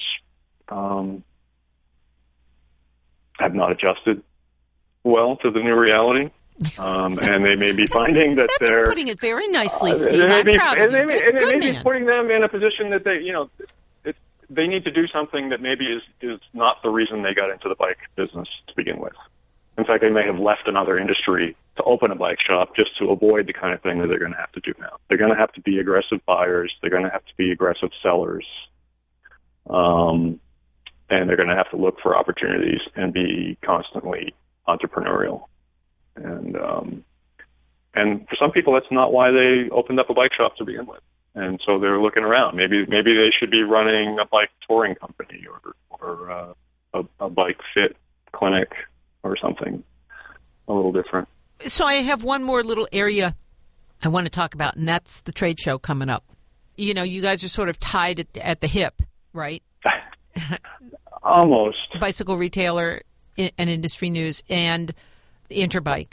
have not adjusted well to the new reality, and they may be finding that they're putting it very nicely, Steve. I'm proud of you. It may be putting them in a position that they need to do something that maybe is not the reason they got into the bike business to begin with. In fact, they may have left another industry to open a bike shop just to avoid the kind of thing that they're going to have to do now. They're going to have to be aggressive buyers. They're going to have to be aggressive sellers. And they're going to have to look for opportunities and be constantly entrepreneurial. And for some people, that's not why they opened up a bike shop to begin with. And so they're looking around. Maybe they should be running a bike touring company or a bike fit clinic or something a little different. So I have one more little area I want to talk about, and that's the trade show coming up. You know, you guys are sort of tied at the hip, right? Almost. Bicycle Retailer and Industry News and Interbike.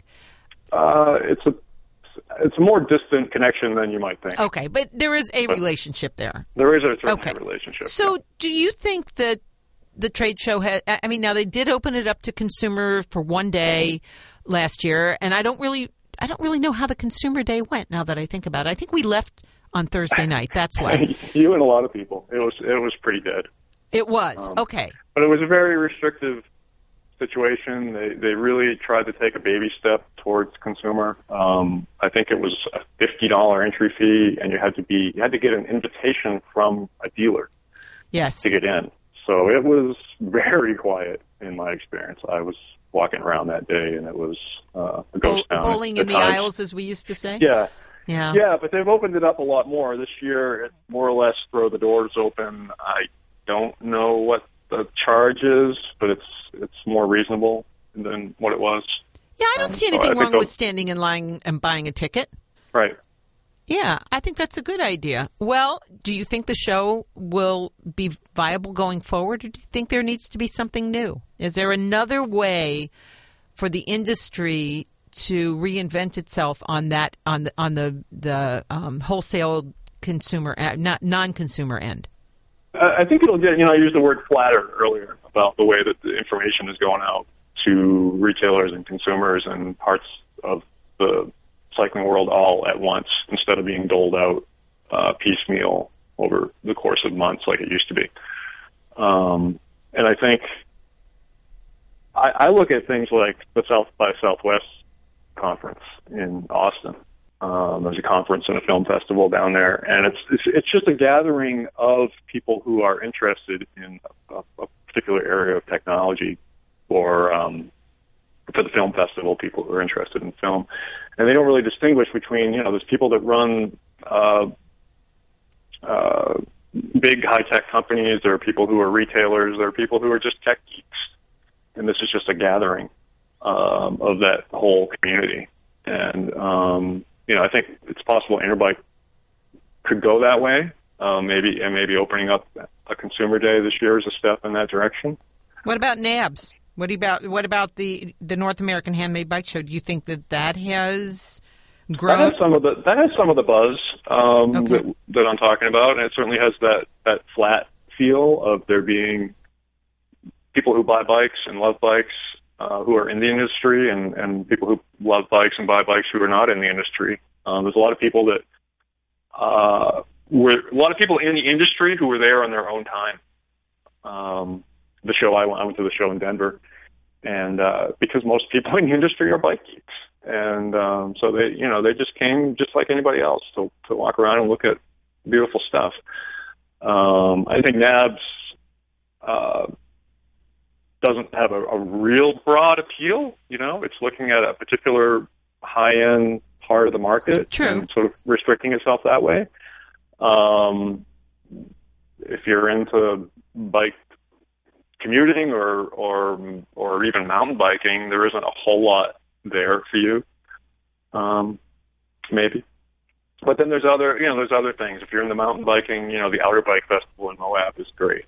It's a more distant connection than you might think. Okay, but there is a relationship there. There is a relationship. So do you think that the trade show now they did open it up to consumer for one day last year, and I don't really know how the consumer day went now that I think about it. I think we left on Thursday night. That's why. You and a lot of people. It was pretty dead. It was. Okay. But it was a very restrictive situation. They really tried to take a baby step towards consumer. I think it was a $50 entry fee, and you had to get an invitation from a dealer. Yes. To get in. So it was very quiet in my experience. I was walking around that day, and it was a ghost town. Bowling in the aisles, as we used to say? Yeah. Yeah. Yeah, but they've opened it up a lot more. This year, it's more or less throw the doors open. I don't know what the charge is, but it's more reasonable than what it was. Yeah, I don't see anything wrong with standing in line and buying a ticket. Right. Yeah, I think that's a good idea. Well, do you think the show will be viable going forward, or do you think there needs to be something new? Is there another way for the industry to reinvent itself on the wholesale consumer, not non-consumer end? I think it'll get. I used the word flatter earlier about the way that the information is going out to retailers and consumers and parts of the cycling world all at once instead of being doled out piecemeal over the course of months like it used to be. And I think I look at things like the South by Southwest conference in Austin. There's a conference and a film festival down there, and it's just a gathering of people who are interested in a particular area of technology, or for the film festival, people who are interested in film. And they don't really distinguish between, there's people that run big high-tech companies, there are people who are retailers, there are people who are just tech geeks. And this is just a gathering of that whole community. And, I think it's possible Interbike could go that way, maybe opening up a consumer day this year is a step in that direction. What about NABS? What about the North American Handmade Bike Show? Do you think that has grown? That has some of the buzz that I'm talking about, and it certainly has that flat feel of there being people who buy bikes and love bikes who are in the industry, and people who love bikes and buy bikes who are not in the industry. There's a lot of people in the industry who were there on their own time. The show I went to the show in Denver, and because most people in the industry are bike geeks, and so they just came just like anybody else to walk around and look at beautiful stuff. I think NABS doesn't have a real broad appeal. It's looking at a particular high-end part of the market. True. And sort of restricting itself that way. If you're into bike commuting or even mountain biking, there isn't a whole lot there for you. Maybe. But then there's other things. If you're into mountain biking, the Outer Bike Festival in Moab is great.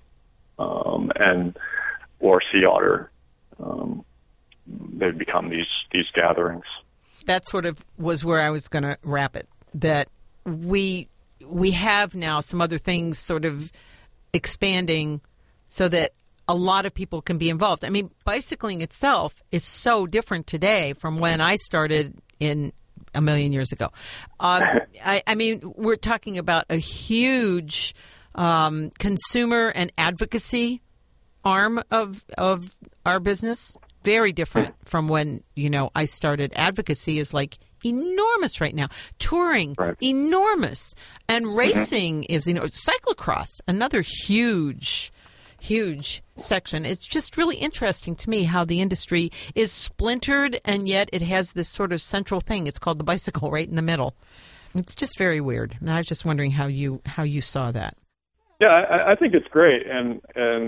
Or Sea Otter. They've become these gatherings. That sort of was where I was going to wrap it. That we have now some other things sort of expanding so that a lot of people can be involved. I mean, bicycling itself is so different today from when I started in a million years ago. I mean, we're talking about a huge consumer and advocacy arm of our business. very different from when, I started. Advocacy is like enormous right now. Touring, enormous. And racing is, cyclocross, another huge section. It's just really interesting to me how the industry is splintered, and yet it has this sort of central thing. It's called the bicycle right in the middle. It's just very weird. And I was just wondering how you saw that. Yeah, I think it's great, and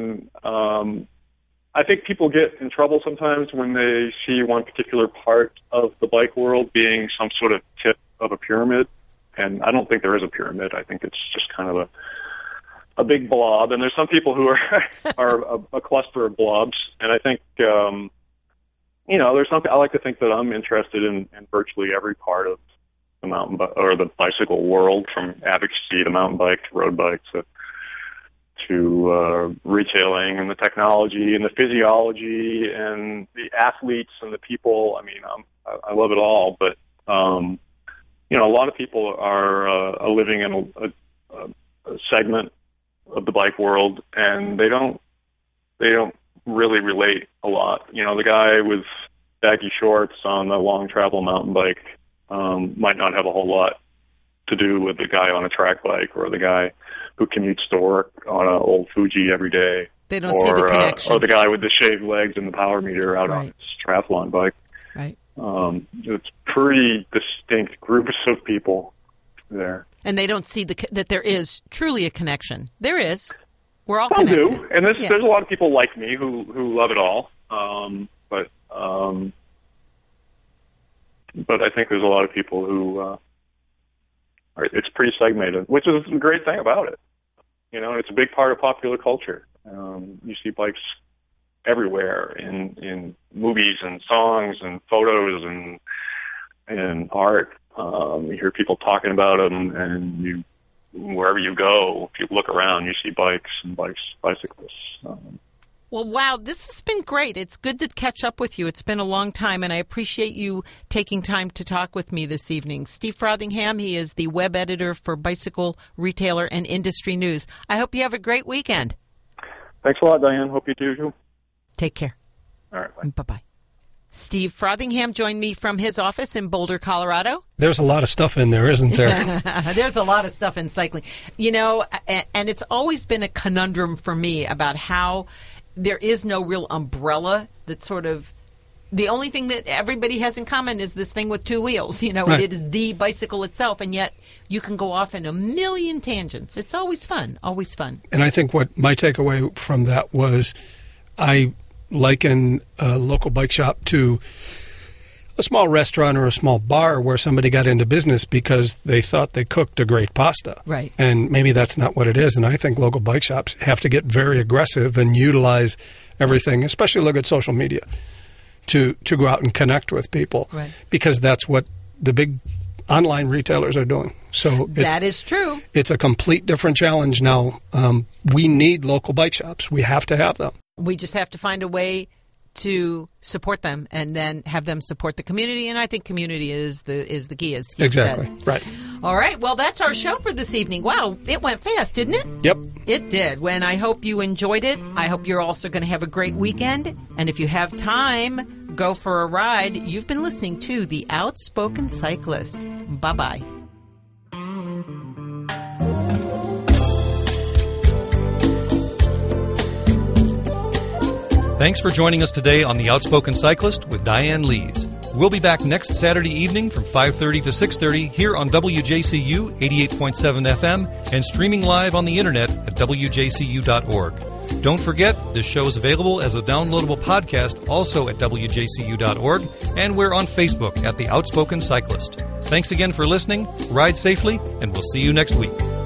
I think people get in trouble sometimes when they see one particular part of the bike world being some sort of tip of a pyramid, and I don't think there is a pyramid. I think it's just kind of a big blob, and there's some people who are a cluster of blobs, and I think there's something. I like to think that I'm interested in virtually every part of the or the bicycle world, from advocacy to mountain bike to road bike to retailing and the technology and the physiology and the athletes and the people. I mean, I love it all, but a lot of people are living in a segment of the bike world, and they don't really relate a lot. The guy with baggy shorts on the long travel mountain bike might not have a whole lot to do with the guy on a track bike, or the guy who commutes to work on an old Fuji every day. They don't see the connection. Or the guy with the shaved legs and the power meter out on his triathlon bike. Right. It's pretty distinct groups of people there. And they don't see that there is truly a connection. There is. We're all Some connected. do. And there's a lot of people like me who love it all. But I think there's a lot of people who it's pretty segmented, which is the great thing about it. It's a big part of popular culture. You see bikes everywhere in movies and songs and photos and art. You hear people talking about them, and wherever you go, if you look around, you see bikes and bicyclists. Well, wow, this has been great. It's good to catch up with you. It's been a long time, and I appreciate you taking time to talk with me this evening. Steve Frothingham, he is the web editor for Bicycle Retailer and Industry News. I hope you have a great weekend. Thanks a lot, Diane. Hope you do, too. Take care. All right, bye. Bye-bye. Steve Frothingham joined me from his office in Boulder, Colorado. There's a lot of stuff in there, isn't there? There's a lot of stuff in cycling. And it's always been a conundrum for me about how there is no real umbrella that sort of, the only thing that everybody has in common is this thing with two wheels. Right. It is the bicycle itself, and yet you can go off in a million tangents. It's always fun, always fun. And I think what my takeaway from that was, I liken a local bike shop to a small restaurant or a small bar where somebody got into business because they thought they cooked a great pasta. Right. And maybe that's not what it is. And I think local bike shops have to get very aggressive and utilize everything, especially look at social media, to go out and connect with people. Right. Because that's what the big online retailers are doing. So that is true. It's a complete different challenge now. We need local bike shops. We have to have them. We just have to find a way to support them and then have them support the community. And I think community is the key, as Steve Exactly. said. Right. All right. Well, that's our show for this evening. Wow, it went fast, didn't it? Yep. It did. When I hope you enjoyed it. I hope you're also going to have a great weekend. And if you have time, go for a ride. You've been listening to The Outspoken Cyclist. Bye-bye. Thanks for joining us today on The Outspoken Cyclist with Diane Lees. We'll be back next Saturday evening from 5:30 to 6:30 here on WJCU 88.7 FM and streaming live on the internet at WJCU.org. Don't forget, this show is available as a downloadable podcast also at WJCU.org, and we're on Facebook at The Outspoken Cyclist. Thanks again for listening, ride safely, and we'll see you next week.